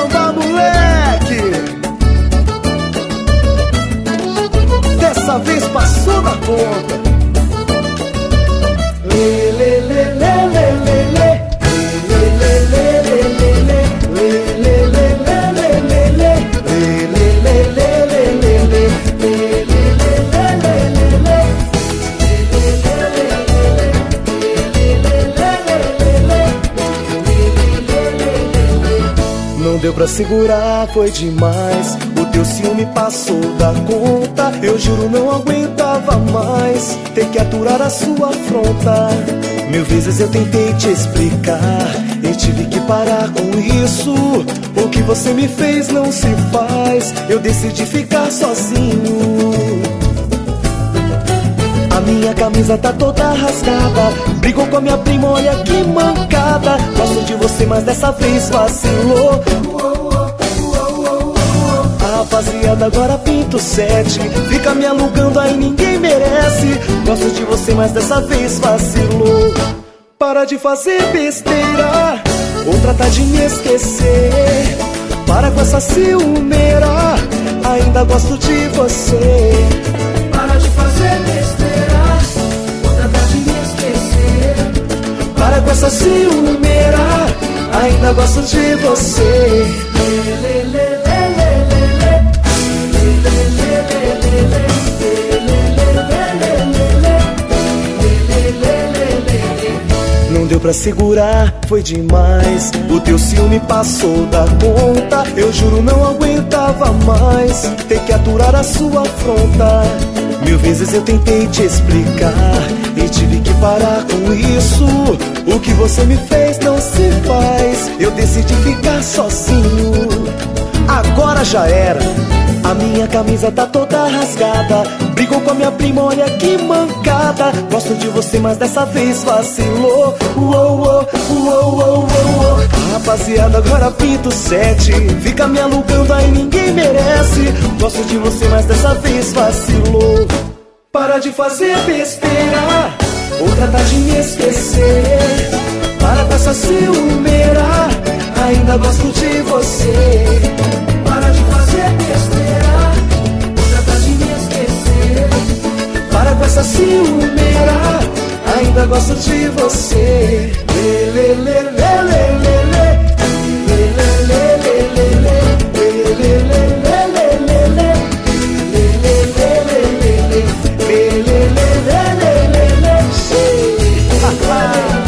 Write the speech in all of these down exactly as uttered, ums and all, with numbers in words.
samba, moleque. Dessa vez passou da conta. Lê, lê, lê, lê, lê, lê, lê. Lê, lê, lê, lê, lê, lê. Lê, lê, lê, lê, lê, lê, lê. Lê, lê, lê, lê, lê, lê, lê. Lê, lê, lê, lê, lê, lê, lê. Não deu pra segurar, foi demais. O teu ciúme passou da conta. Eu juro não aguentava mais ter que aturar a sua afronta. Mil vezes eu tentei te explicar e tive que parar com isso. O que você me fez não se faz. Eu decidi ficar sozinho. A minha camisa tá toda rasgada. Brigou com a minha prima, olha que mancada. Gosto de você, mas dessa vez vacilou. A rapaziada agora pinta o sete. Fica me alugando, aí ninguém merece. Gosto de você, mas dessa vez vacilou. Para de fazer besteira, outra tá de me esquecer. Para com essa ciumeira, ainda gosto de você. Para de fazer besteira, outra tá de me esquecer. Para com essa ciumeira, ainda gosto de você. Lê, lê, lê, lê, lê, lê, lê. Lê, lê, lê, lê, lê, lê. Lê, lê, lê, lê, lê, lê. Lê, lê, lê, lê, lê, lê. Não deu pra segurar, foi demais. O teu ciúme passou da conta. Eu juro não aguentava mais ter que aturar a sua afronta. Mil vezes eu tentei te explicar e tive que parar com isso. O que você me fez não se faz. Eu decidi ficar sozinho. Agora já era. A minha camisa tá toda rasgada. Brigou com a minha prima, olha que mancada. Gosto de você, mas dessa vez vacilou. Uou, uou, uou, uou, uou. A rapaziada agora pinta o sete. Fica me alugando, aí ninguém merece. Gosto de você, mas dessa vez vacilou. Para de fazer besteira, outra tá de me esquecer. Para com essa ciumeira, ainda gosto de você. Para de fazer besteira, outra tá de me esquecer. Para com essa ciumeira, ainda gosto de você. Lê, lê, lê, lê, lê, lê, lê. Lê, lê, lê, lê, lê, lê. Lê, lê, lê, lê, lê, lê, lê. Lê, lê, lê, lê, lê, lê. Lê, lê, lê, lê, lê, lê, lê. Ha, ha.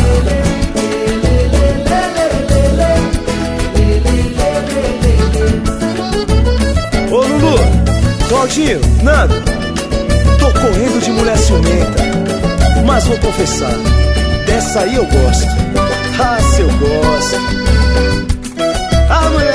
Ô Lulu, Claudinho, Nando, tô correndo de mulher ciumenta, mas vou confessar, dessa aí eu gosto. Ah, se eu gosto. Ah, mulher